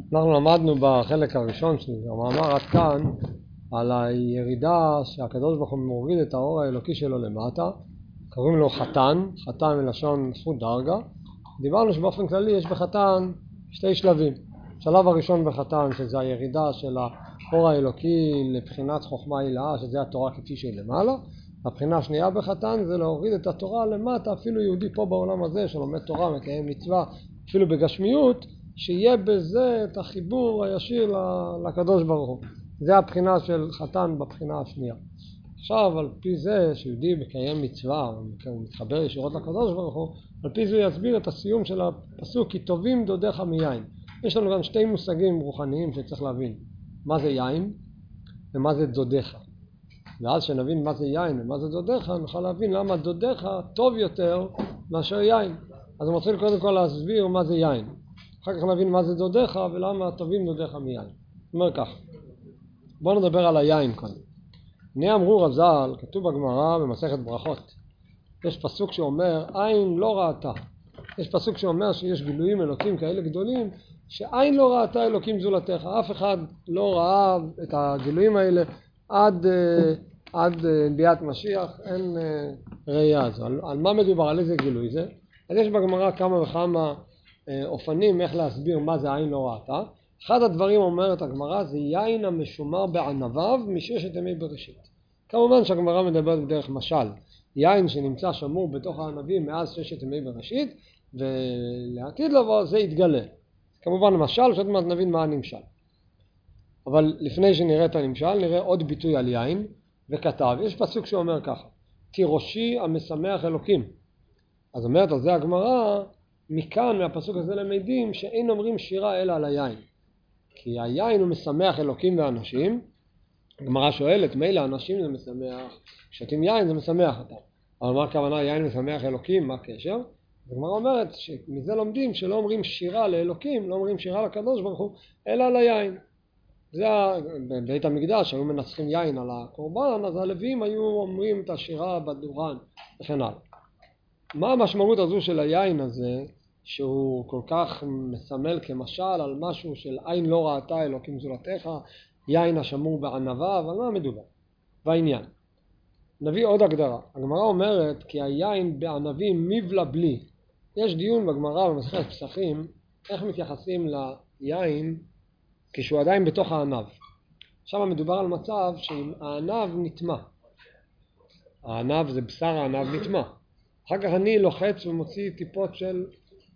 אנחנו למדנו בחלק הראשון של המאמר עד כאן על הירידה שהקדוש ברוך הוא מוריד את האור האלוקי שלו למטה, קוראים לו חתן, חתן מלשון זכות דרגה. דיברנו שבאופן כללי יש בחתן שתי שלבים. השלב הראשון בחתן שזה הירידה של האור האלוקי לבחינת חוכמה הילאה, שזה התורה כפי שהיא למעלה. הבחינה השנייה בחתן זה להוריד את התורה למטה, אפילו יהודי פה בעולם הזה שלומד תורה מקיים מצווה אפילו בגשמיות, שיהיה בזה את החיבור הישיר לקדוש ברוך הוא. זה הבחינה של חתן בבחינה השנייה. עכשיו על פי זה שיהודי מקיים מצווה, הוא מתחבר ישירות לקדוש ברוך הוא, על פי זה יסביר את הסיום של הפסוק, כי טובים דודיך מיין. יש לנו כאן שתי מושגים רוחניים שצריך להבין. מה זה יין ומה זה דודיך. ואז שנבין מה זה יין ומה זה דודיך, נוכל להבין למה דודיך טוב יותר מאשר יין. אז הוא מתחיל קודם כל להסביר מה זה יין. אחר כך נבין מה זה דודיך ולמה טובים דודיך מיין. אומר כך, בואו נדבר על היין כאן. הנה אמרו רז"ל, כתוב בגמרא במסכת ברכות. יש פסוק שאומר, עין לא ראתה. יש פסוק שאומר שיש גילויים אלוקים כאלה גדולים, שעין לא ראתה אלוקים זולתך. אף אחד לא ראה את הגילויים האלה עד ביאת משיח, אין ראייה הזו. על מה מדובר? על איזה גילוי זה? אז יש בגמרא כמה וכמה אופנים איך להסביר מה זה עין לא ראתה. אחד הדברים אומרת הגמרא זה יין המשומר בענביו מששת ימי בראשית. כמובן שהגמרא מדברת בדרך משל. יין שנמצא שמור בתוך הענבים מאז ששת ימי בראשית, ולעתיד לבוא זה יתגלה. כמובן משל, שעוד מעט נבין מה הנמשל. אבל לפני שנראה את הנמשל, נראה עוד ביטוי על יין, וכתב, יש פסוק שאומר ככה, תירושי המשמח אלוקים. אז אומרת על זה הגמרא, מכאן מהפסוק הזה למדים שאין אומרים שירה אלא על היין. כי היין הוא משמח אלוקים ואנשים. הגמרא שואלת, מילא אנשים זה משמח, שותים יין זה משמח אותם. אבל מה הכוונה יין משמח אלוקים, מה הקשר? הגמרא אומרת שמזה לומדים שלא אומרים שירה לאלוקים, לא אומרים שירה לקדוש ברוך הוא, אלא על היין. זה בבית המקדש, היו מנסחים יין על הקורבן, אז הלוויים היו אומרים את השירה בדורן וכן הלאה. מה המשמעות הזו של היין הזה, שהוא כל כך מסמל כמשל על משהו של עין לא ראתה אלוקים זולתך, יין השמור בענביו, על מה מדובר? והעניין. נביא עוד הגדרה. הגמרא אומרת כי היין בענבים מבלה בלי. יש דיון בגמרא במסכת פסחים, איך מתייחסים ליין כשהוא עדיין בתוך הענב. עכשיו מדובר על מצב שאם הענב נטמע. הענב זה בשר הענב נטמע. אחר כך אני לוחץ ומוציא טיפות של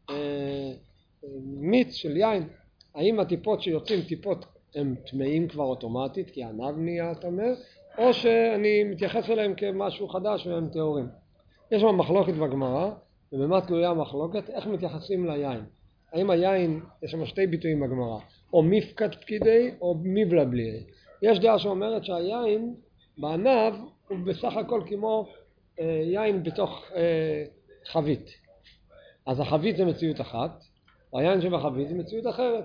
מיץ של יין. האם הטיפות שיוצאים טיפות הם טמאים כבר אוטומטית כי הענב נהיה טמא, או שאני מתייחס אליהם כמשהו חדש והם טהורים. יש שם מחלוקת בגמרא, ובמה תלויה המחלוקת, איך מתייחסים ליין. האם היין, יש שם שתי ביטויים בגמרא, או מפקד פקידי או מבלה בלי. יש דעה שאומרת שהיין בענב הוא בסך הכל כמו יין בתוך חבית. אז החבית זה מציאות אחת, והיין שבחבית זה מציאות אחרת.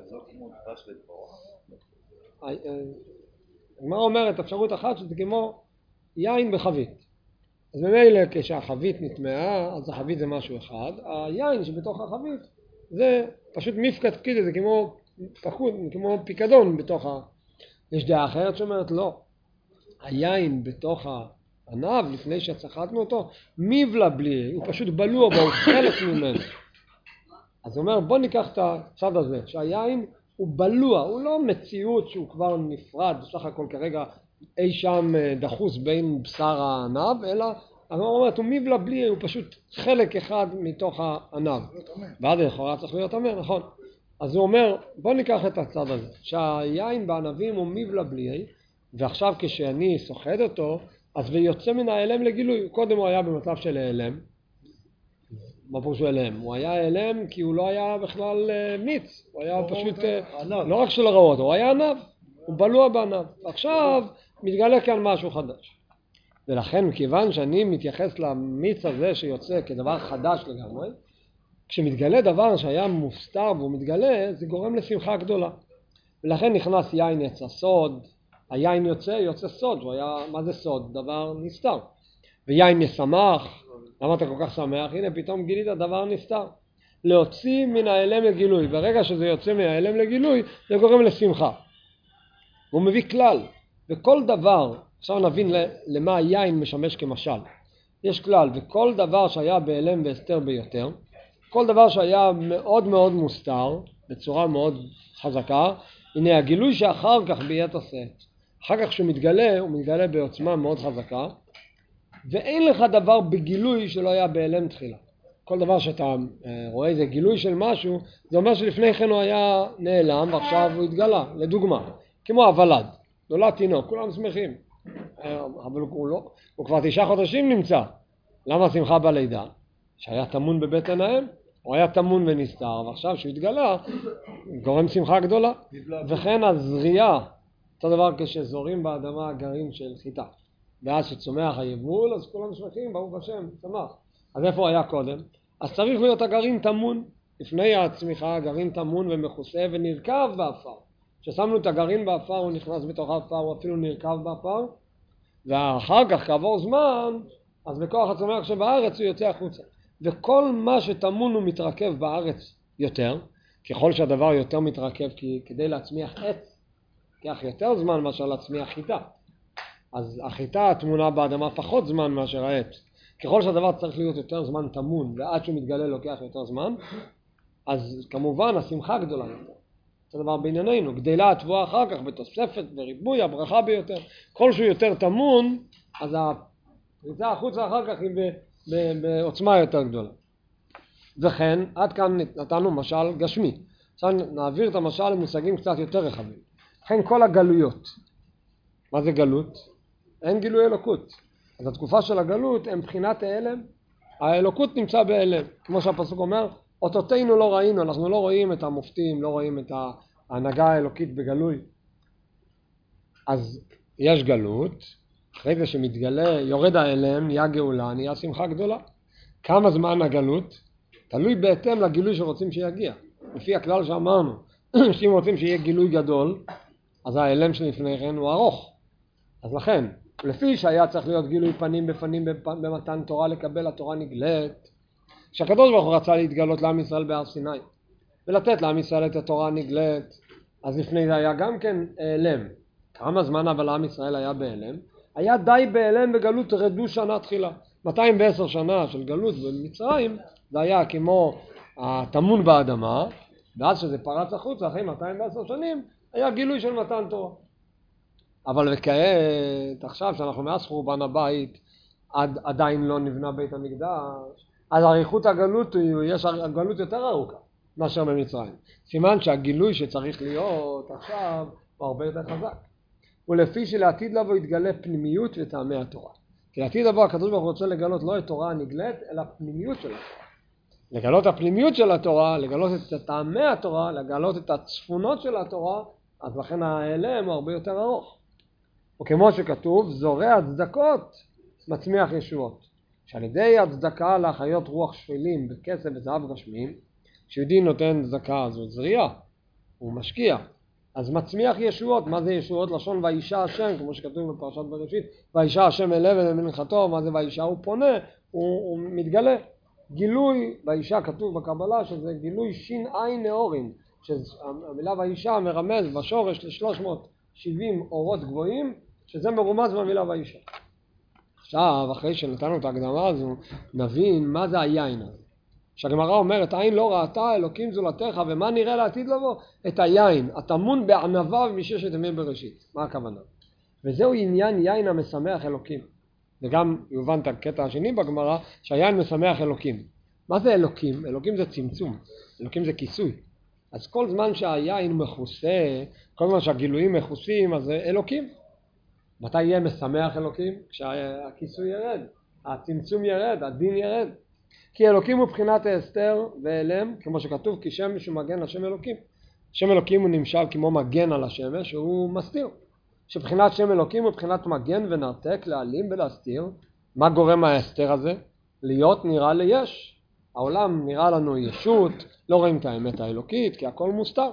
הגמרא אומרת אפשרות אחת שזה כמו יין בחבית. אז ממילא כשהחבית נטמעה, אז החבית זה משהו אחד, היין שבתוך החבית זה פשוט מפקד פקידי, זה כמו פיקדון בתוך יש דעה אחרת שאומרת לא, היין בתוך הענב לפני שצחקנו אותו מבלה בלי, הוא פשוט בלוע בו, הוא חלק ממנו. אז הוא אומר בוא ניקח את הצד הזה שהיין הוא בלוע, הוא לא מציאות שהוא כבר נפרד בסך הכל כרגע אי שם דחוס בין בשר הענב, אלא הוא אומרת הוא מבלה בלי, הוא פשוט חלק אחד מתוך הענב, ואז לכאורה צריך להיות אמר, נכון. אז הוא אומר בוא ניקח את הצד הזה שהיין בענבים הוא מבלה בלי, ועכשיו כשאני סוחט אותו אז ויוצא מן ההיעלם לגילוי. קודם הוא היה במצב של ההיעלם. מה פירוש הוא העלם? הוא היה העלם כי הוא לא היה בכלל מיץ, הוא היה פשוט לא רק שלא ראו אותו, הוא היה ענב, הוא בלוע בענב. עכשיו מתגלה כאן משהו חדש, ולכן מכיוון שאני מתייחס למיץ הזה שיוצא כדבר חדש לגמרי, כשמתגלה דבר שהיה מוסתר והוא מתגלה, זה גורם לשמחה גדולה. ולכן נכנס יין יצא סוד, היין יוצא סוד, הוא היה, מה זה סוד? דבר נסתר. ויין ישמח, למה אתה כל כך שמח? הנה פתאום גילית דבר נסתר. להוציא מן ההלם לגילוי. ברגע שזה יוצא מן ההלם לגילוי, זה גורם לשמחה. הוא מביא כלל, וכל דבר, עכשיו נבין למה היין משמש כמשל. יש כלל, וכל דבר שהיה בהלם והסתר ביותר, כל דבר שהיה מאוד מאוד מוסתר, בצורה מאוד חזקה, הנה הגילוי שאחר כך ביתר שאת. אחר כך שהוא מתגלה, הוא מתגלה בעוצמה מאוד חזקה, ואין לך דבר בגילוי שלא היה בהלם תחילה. כל דבר שאתה רואה זה גילוי של משהו, זה אומר שלפני כן הוא היה נעלם ועכשיו הוא התגלה. לדוגמה, כמו הוולד, נולד תינוק, כולם שמחים, אבל הוא כבר 9 חודשים נמצא. למה שמחה בלידה? שהיה תמון בבטן האם, הוא היה תמון ונסתר, ועכשיו שהוא התגלה, גורם שמחה גדולה. וכן הזריעה, אותו דבר כשזורים באדמה הגרעין של חיטה. ואז שצומח היבול, אז כולם שמחים, ברוך השם, שמח. אז איפה היה קודם? אז צריך להיות הגרעין תמון. לפני הצמיחה הגרעין תמון ומכוסה ונרכב באפר. כששמנו את הגרעין באפר הוא נכנס בתוך האפר, הוא אפילו נרכב באפר. ואחר כך כעבור זמן, אז בכוח הצומח שבארץ הוא יוצא החוצה. וכל מה שתמון הוא מתרכב בארץ יותר, ככל שהדבר יותר מתרכב, כי כדי להצמיח עץ, כך יותר זמן מאשר להצמיח חיטה. אז החיטה התמונה באדמה פחות זמן מאשר העץ. ככל שהדבר צריך להיות יותר זמן תמון, ועד שהוא מתגלה לוקח יותר זמן, אז כמובן השמחה גדולה יותר. זה דבר בענייננו, גדלה התבואה אחר כך בתוספת וריבוי, הברכה ביותר. כל שהוא יותר תמון, אז הפריצה החוצה אחר כך היא בעוצמה יותר גדולה. וכן, עד כאן נתנו משל גשמי. עכשיו נעביר את המשל למושגים קצת יותר רחבים. לכן כל הגלויות. מה זה גלות? אין גילוי אלוקות. אז התקופה של הגלות הם בחינת ההלם. האלוקות נמצא בהלם. כמו שהפסוק אומר, אותותינו לא ראינו, אנחנו לא רואים את המופתים, לא רואים את ההנהגה האלוקית בגלוי. אז יש גלות, אחרי זה שמתגלה, יורד ההלם, נהיה גאולה, נהיה שמחה גדולה. כמה זמן הגלות? תלוי בהתאם לגילוי שרוצים שיגיע. לפי הכלל שאמרנו, שאם רוצים שיהיה גילוי גדול, אז ההלם שלפני כן הוא ארוך. אז לכן, לפי שהיה צריך להיות גילוי פנים בפנים במתן תורה לקבל התורה נגלית, כשהקדוש ברוך הוא רצה להתגלות לעם ישראל בהר סיני, ולתת לעם ישראל את התורה נגלית, אז לפני זה היה גם כן הלם. כמה זמן אבל עם ישראל היה בהלם? היה די בהלם בגלות רדו שנה תחילה. 210 שנה של גלות במצרים, זה היה כמו התמון באדמה, ואז שזה פרץ החוצה, אחרי 210 שנים, היה גילוי של מתן תורה. אבל וכעת, עכשיו שאנחנו מאז חורבן הבית, עדיין לא נבנה בית המקדש, אז אריכות הגלות, יש הגלות יותר ארוכה מאשר במצרים. סימן שהגילוי שצריך להיות עכשיו הוא הרבה יותר חזק. ולפי שלעתיד לבוא יתגלה פנימיות וטעמי התורה. כי לעתיד לבוא הקדוש ברוך הוא רוצה לגלות לא את תורה הנגלית, אלא פנימיות של התורה. לגלות הפנימיות של התורה, לגלות את טעמי התורה, לגלות את הצפונות של התורה, אז לכן ההלם הוא הרבה יותר ארוך. וכמו שכתוב, זורע צדקות מצמיח ישועות. שעל ידי הצדקה להחיות רוח שפלים בכסף וזהב גשמיים, כשיהודי נותן צדקה זו זריעה, הוא משקיע. אז מצמיח ישועות. מה זה ישועות? לשון וישע השם, כמו שכתוב בפרשת בראשית, וישע השם אל אבן במנחתו. מה זה וישע? הוא פונה, הוא מתגלה. גילוי, וישע כתוב בקבלה שזה גילוי שין עין נאורין, שהמילה וישע מרמז בשורש ל370 אורות גבוהים, שזה מרומז במילה וישע. עכשיו, אחרי שנתנו את ההקדמה הזו, נבין מה זה היין הזה. שהגמרא אומרת, עין לא ראתה אלוקים זולתך, ומה נראה לעתיד לבוא? את היין, הטמון בענווה ומששת ימי בראשית. מה הכוונה? וזהו עניין יין המשמח אלוקים. וגם יובן את הקטע השני בגמרא, שהיין משמח אלוקים. מה זה אלוקים? אלוקים זה צמצום, אלוקים זה כיסוי. אז כל זמן שהיין מכוסה, כל זמן שהגילויים מכוסים, אז זה אלוקים. מתי יהיה משמח אלוקים? כשהכיסוי ירד, הצמצום ירד, הדין ירד. כי אלוקים הוא בחינת ההסתר והלם, כמו שכתוב, כי שמש הוא מגן לשם אלוקים. שם אלוקים הוא נמשל כמו מגן על השמש, שהוא מסתיר. שבחינת שם אלוקים הוא בחינת מגן ונרתק, להעלים ולהסתיר. מה גורם ההסתר הזה? להיות נראה ליש. העולם נראה לנו ישות, לא רואים את האמת האלוקית, כי הכל מוסתר.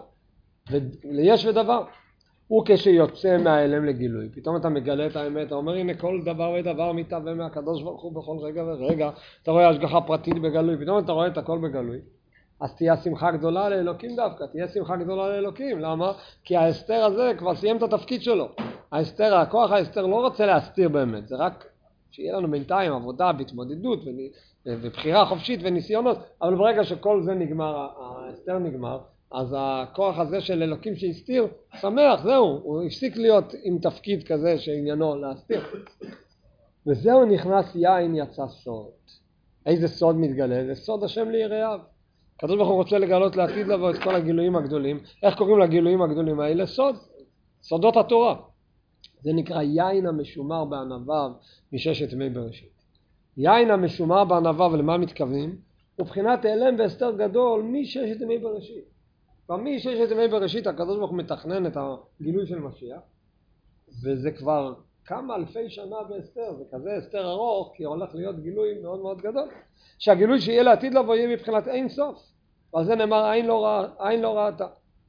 וליש ודבר. הוא כשיוצא מהאלם לגילוי. פתאום אתה מגלה את האמת, אתה אומר, הנה כל דבר ודבר מתהווה מהקדוש ברוך הוא בכל רגע ורגע. אתה רואה השגחה פרטית בגלוי, פתאום אתה רואה את הכל בגלוי. אז תהיה שמחה גדולה לאלוקים דווקא, תהיה שמחה גדולה לאלוקים. למה? כי ההסתר הזה כבר סיים את התפקיד שלו. ההסתר, הכוח ההסתר לא רוצה להסתיר באמת, זה רק שיהיה לנו בינתיים עבודה בהתמודדות ובחירה חופשית וניסיונות, אבל ברגע שכל זה נגמר, ההסתר נגמר, אז הכוח הזה של אלוקים שהסתיר, שמח, זהו, הוא הפסיק להיות עם תפקיד כזה שעניינו להסתיר. וזהו נכנס יין יצא סוד. איזה סוד מתגלה? זה סוד השם ליראיו. הקדוש ברוך הוא רוצה לגלות לעתיד לבוא את כל הגילויים הגדולים. איך קוראים לגילויים הגדולים האלה? סוד. סודות התורה. זה נקרא יין המשומר בענביו מששת ימי בראשית. יין המשומר בענביו, למה מתכוונים? ובחינת העלם והסתר גדול מששת ימי בראשית. ומששת ימי בראשית הקדוש ברוך הוא מתכנן את הגילוי של משיח, וזה כבר כמה אלפי שנה בהסתר, זה כזה הסתר ארוך, כי הולך להיות גילוי מאוד מאוד גדול. שהגילוי שיהיה לעתיד לבוא יהיה מבחינת אין סוף. ועל זה נאמר עין לא ראתה.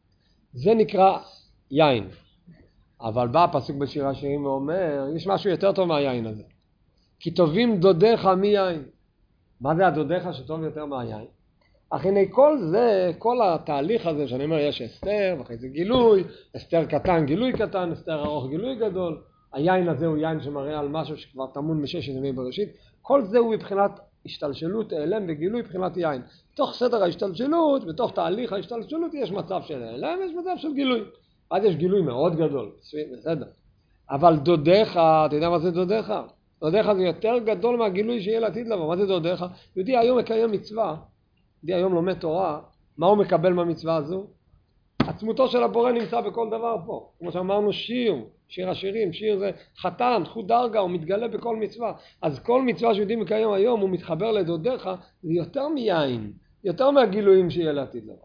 זה נקרא יין. אבל בא הפסוק בשיר השירים ואומר, יש משהו יותר טוב מהיין הזה. כי טובים דודיך מיין. מה זה הדודיך שטוב יותר מהיין? אך הנה כל זה, כל התהליך הזה שאני אומר, יש הסתר, ואחרי זה גילוי, הסתר קטן, גילוי קטן, הסתר ארוך, גילוי גדול. היין הזה הוא יין שמראה על משהו שכבר תמון מששת ימי בראשית. כל זה הוא מבחינת השתלשלות, העלם וגילוי מבחינת יין. בתוך סדר ההשתלשלות, בתוך תהליך ההשתלשלות, יש מצב של העלם, יש מצב של גילוי. אז יש גילוי מאוד גדול, בסדר. אבל דודיך, אתה יודע מה זה דודיך? דודיך זה יותר גדול מהגילוי שיהיה לעתיד לבוא. מה זה דודיך? יהודי היום מקיים מצווה, יהודי היום לומד תורה, מה הוא מקבל מהמצווה הזו? עצמותו של הבורא נמצא בכל דבר פה. כמו שאמרנו שיר השירים, שיר זה חתן, חוט דרגה, הוא מתגלה בכל מצווה. אז כל מצווה שיהודי מקיים היום, הוא מתחבר לדודיך, זה יותר מיין, יותר מהגילויים שיהיה לעתיד לבוא.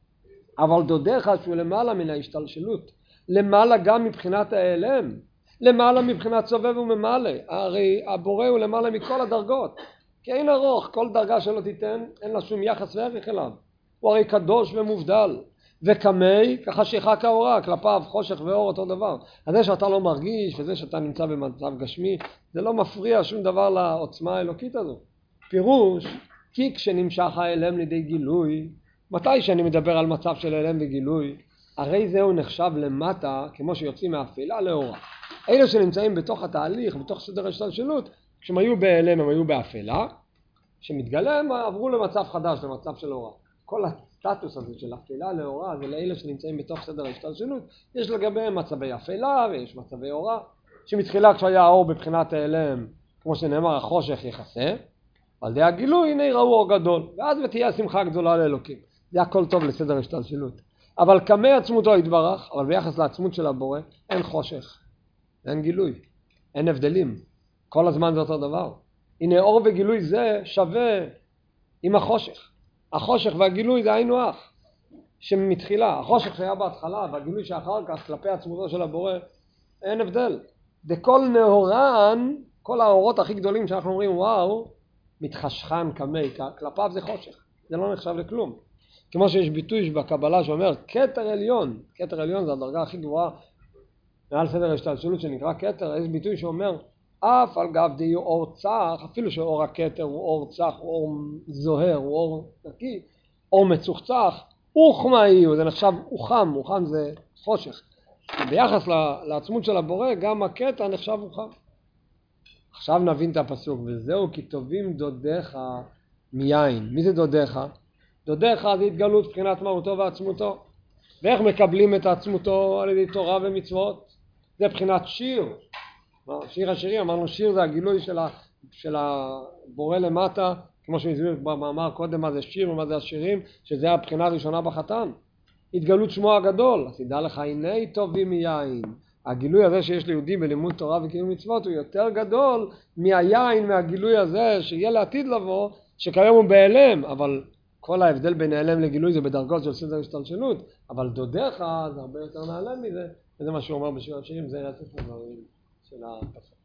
אבל דודיך שהוא למעלה מן ההשתלשלות, למעלה גם מבחינת העלם, למעלה מבחינת סובב וממלא. הרי הבורא הוא למעלה מכל הדרגות, כי אין ארוך, כל דרגה שלא תיתן, אין לה שום יחס וערך אליו. הוא הרי קדוש ומובדל, וקמי כחשיכה כאורה, כלפיו חושך ואור אותו דבר. אז זה שאתה לא מרגיש וזה שאתה נמצא במצב גשמי, זה לא מפריע שום דבר לעוצמה האלוקית הזו. פירוש, כי כשנמשך העלם לידי גילוי, מתי שאני מדבר על מצב של העלם וגילוי, הרי זהו נחשב למטה, כמו שיוצאים מאפלה לאורה. אלה שנמצאים בתוך התהליך, בתוך סדר השתלשלות, כשהם היו בהעלם הם היו באפלה, כשמתגלה הם עברו למצב חדש, למצב של אורה. כל הסטטוס הזה של אפלה לאורה, זה לאלה שנמצאים בתוך סדר ההשתלשלות, יש לגביהם מצבי אפלה ויש מצבי אורה, שמתחילה כשהיה האור בבחינת העלם, כמו שנאמר החושך יחסה, על די הגילוי הנה יראו אור גדול, ואז ותהיה שמחה גדולה לאלוקים. זה הכל טוב לסדר השתלשלות. אבל כמה עצמותו יתברך, אבל ביחס לעצמות של הבורא, אין חושך, אין גילוי, אין הבדלים. כל הזמן זה אותו דבר. הנה אור וגילוי זה שווה עם החושך. החושך והגילוי זה היינו אח. שמתחילה, החושך שהיה בהתחלה והגילוי שאחר כך כלפי עצמותו של הבורא, אין הבדל. דכל נאורן, כל האורות הכי גדולים שאנחנו אומרים וואו, מתחשכן כמי, כלפיו זה חושך. זה לא נחשב לכלום. כמו שיש ביטוי בקבלה שאומר כתר עליון. כתר עליון זה הדרגה הכי גבוהה מעל סדר השתלשלות שנקרא כתר. יש ביטוי שאומר אף על גב דיו אור צח, אפילו שאור הכתר הוא אור צח, הוא אור זוהר, הוא אור נקי, אור מצוחצח, אוכמאי, זה נחשב אוכם, אוכם זה חושך. ביחס לעצמות של הבורא גם הכתר נחשב אוכם. עכשיו נבין את הפסוק, וזהו כי טובים דודיך מיין. מי זה דודיך? דודיך זה התגלות מבחינת מהותו ועצמותו. ואיך מקבלים את עצמותו על ידי תורה ומצוות? זה מבחינת שיר. שיר השירים, אמרנו שיר זה הגילוי של הבורא למטה, כמו שהסביר במאמר קודם מה זה שיר ומה זה השירים, שזה הבחינה הראשונה בחתן. התגלות שמו הגדול, אז ידע לך הנה טובים מיין. הגילוי הזה שיש ליהודי בלימוד תורה וקיום מצוות הוא יותר גדול מהיין, מהגילוי הזה שיהיה לעתיד לבוא, שכיום הוא בהעלם, אבל כל ההבדל בין העלם לגילוי זה בדרגות של סדר השתלשלות, אבל דודיך זה הרבה יותר נעלם מזה, וזה מה שהוא אומר בשיר השירים, זה רצף הדברים של הפסוק.